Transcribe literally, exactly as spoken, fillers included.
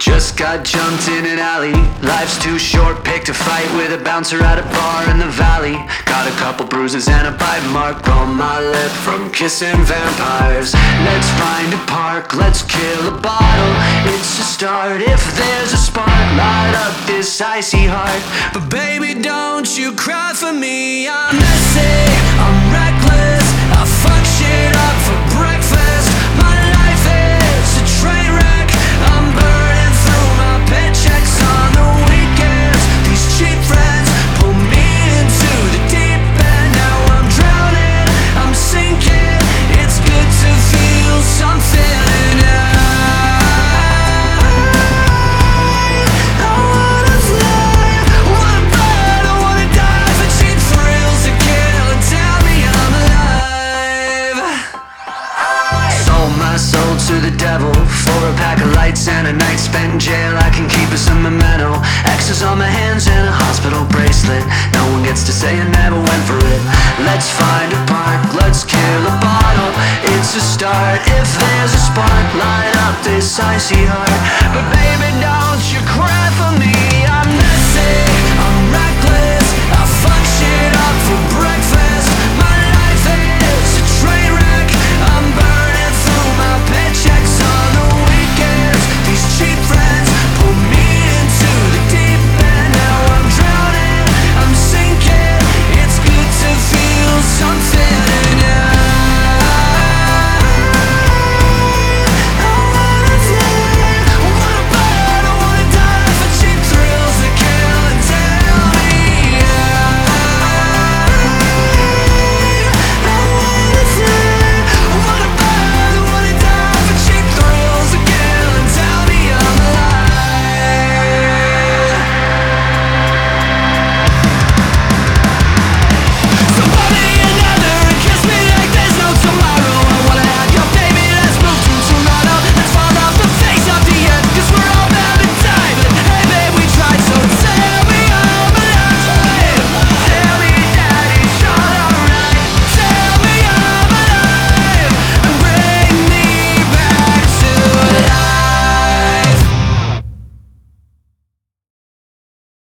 Just got jumped in an alley. Life's too short, picked a fight with a bouncer at a bar in the valley. Got a couple bruises and a bite mark on my lip from kissing vampires. Let's find a park, let's kill a bottle. It's a start if there's a spark. Light up this icy heart. But baby, don't you cry for me. I'm messy, I'm reckless, I fuck shit up for breakfast. My life is a train wreck. I'm burning through my paychecks on the weekends. These cheap friends pull me into the deep end. Now I'm drowning, I'm sinking. It's good to feel something. And I, I wanna fly, wanna burn, I wanna die for cheap thrills to kill and tell me I'm alive. Sold my soul to the devil for a pack of lights and a night spent in jail. I can keep us a memento. X's on my hands and a hospital bracelet. No one gets to say I never went for it. Let's find a park, let's kill a bottle. It's a start if there's a spark. Light up this icy heart. But baby, don't you cry for me.